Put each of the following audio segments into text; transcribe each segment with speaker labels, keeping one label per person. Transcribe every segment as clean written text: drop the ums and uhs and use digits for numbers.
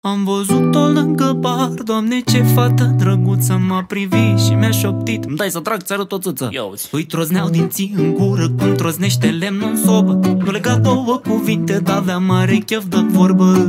Speaker 1: Am văzut-o lângă bar, Doamne, ce fată drăguță. M-a privit și mi-a șoptit: îmi dai să trag, ți arăt o țâță. Îi trozneau dinții în gură cum troznește lemnul în sobă. Nu lega două cuvinte, dar avea mare chef de vorbă.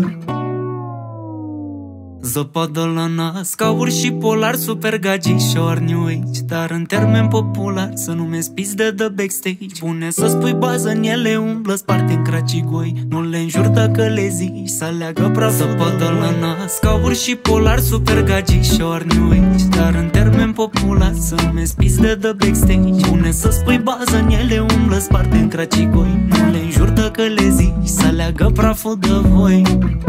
Speaker 1: Zăpadă la nas, cauri și polar, super gagișor New Age, dar în termen popular să numesc pizde de backstage. Bune să spui bază în ele, umblă sparte în cracigoi. Nu le înjur dacă le zici, să leagă praful. Zăpadă la nas, cauri și polar, super gagișor New Age, dar în termen popular să numesc pizde de backstage. Bune să spui bază în ele, umblă sparte în cracigoi. Nu le înjur dacă le zici, să leagă praful de voi.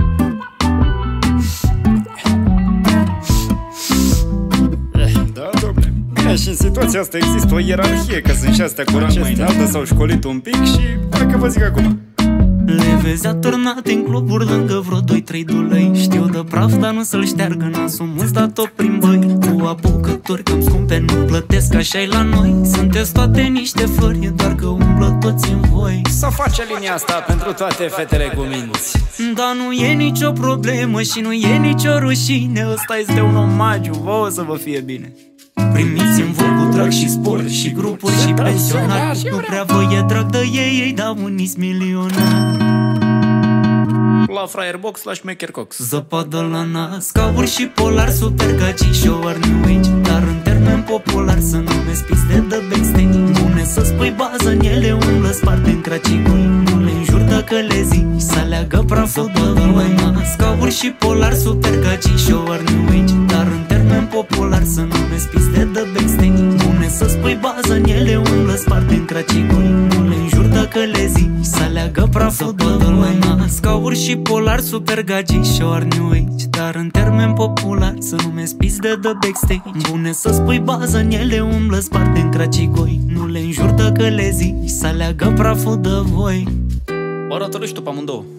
Speaker 2: Și în situația asta există o ierarhie, că sunt și astea cu rang mai înaltă, s-au școlit un pic și hai că vă zic acum.
Speaker 1: Le vezi atârnate în cluburi lângă vreo 2-3 dulăi. Știu de praf, dar nu să-l șteargă nasul, mulți dat tot prin băi. Cu apucături cam scumpe nu plătesc, așa-i la noi. Sunteți toate niște flori, doar că umblă toți în voi.
Speaker 2: Să face linia asta pentru toate fetele cu minți.
Speaker 1: Dar nu e nicio problemă și nu e nicio rușine. Ăsta este un omagiu, vouă să vă fie bine. Primiți în voi cu drag și sport și grupuri și pensionari. Nu prea vă e drag de ei dau unii milionari.
Speaker 2: La Frierbox la Schmechercox.
Speaker 1: Zăpadă la nas, cauri și polar, super gagișor New Age, dar în termen popular să numesc piste de backstage. Bune să spui bază în ele, umblă sparte în cracigoi. Nu le înjur dacă le zici, să leagă praful de voi. Cauri și polar, super gagișor New Age, dar în termen popular să numesc piste de backstage. Bune să spui bază în ele, umblă sparte în cracigoi. Nu le înjur dacă le zici, să leagă praful de voi. Cauri și polar, super gagișor New Age, dar în termen popular să numesc piste de backstage. Bune să spui bază în ele, umblă sparte în cracigoi. Nu le înjur dacă le zici, să leagă praful de voi.
Speaker 2: Arată-le și tu pe amândouă.